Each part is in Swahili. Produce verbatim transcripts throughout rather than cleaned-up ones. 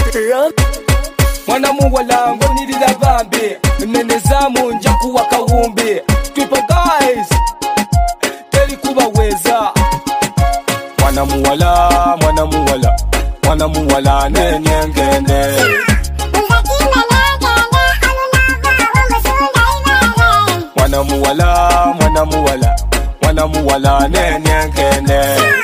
Mwana muwala ngonirira bambi nene zamu nja kuwa kawumbi Triple guys teli kuba weza Mwana muwala mwana muwala Mwana muwala nenye ngende Mwana muwala mwana muwala Mwana muwala nenye ngende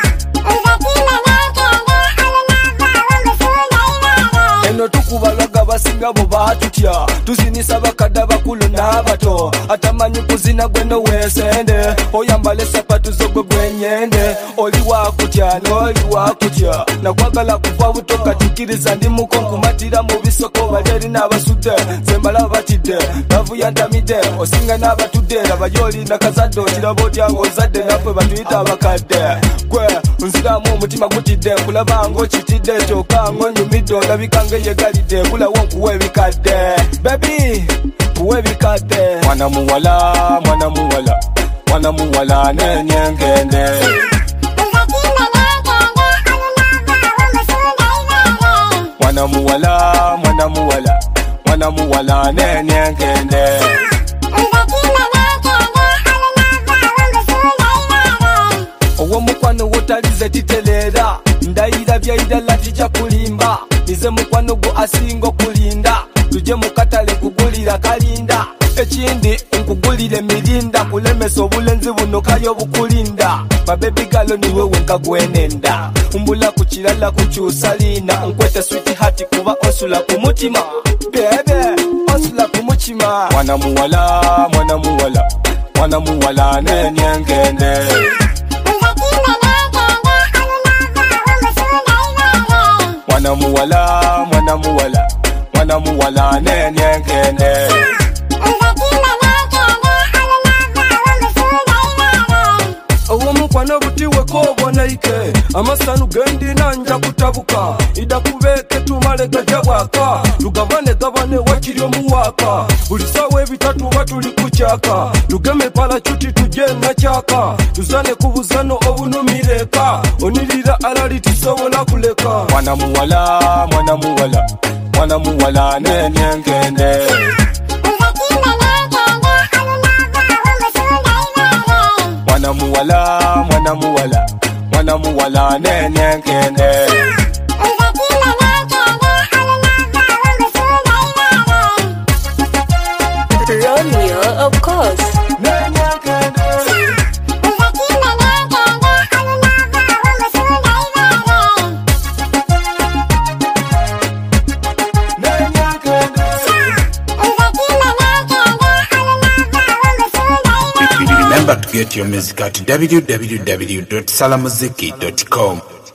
Eno tukubalaga basinga bo batutya tuzinisa bakadda bakulu n'abato atamanyi kuzina gweno wesende oyambale sapatu zogwe gwenyende oli wakutya n'oli wakutya nakwagala kuva buto katikiriza ndi muko nkumatira mu bisoko balyeri n'abasudde zembala batidde navu yantamidde osinga n'abatudde laba yoli nakazadde okiraba otya ng'ozadde naffe batuyita abakadde gwe nziramu omutima gutidde nkulaba ng'okitidde kyokka ng'onyumidde olabika yegalide kula wonku webikade baby webikade mwana muwala mwana muwala mwana muwala nenye ngende mwana muwala mwana muwala mwana muwala nenye ngende owo mukwano wotalize titelera ndayira byayira latija kulimba nize mukwano go asingo kulinda tuje mukatale kugulira kalinda ekindi nkugulire mirinda kulemesa obulenzi buno kayo bukulinda babebi galo niwe wenka gwenenda umbula kuchilala kuchusalina nkwete sweet heart kuba osula kumutima bebe osula kumutima mwana muwala mwana muwala mwana muwala nenye ngende Mwana muwala, mwana muwala, mwana muwala nenye ngende Owo mukwano butiwe kobona ike amasanu gendi nanja kutabuka ida kubeke tumale gajabwaka tugabane gabane wakiri omuwaka buli sawa bitatu batuli kuchaka tugeme pala chuti tujenga chaka tuzane kubuzano obunumireka onirira alali tusobola kuleka mwana muwala mwana muwala mwana muwala nenye ngende Mwana muwala, mwana muwala, mwana muwala nenye ngende Romeo, of course. nenye ngende nenye ngende Remember to get your music at w w w dot salamuziki dot com.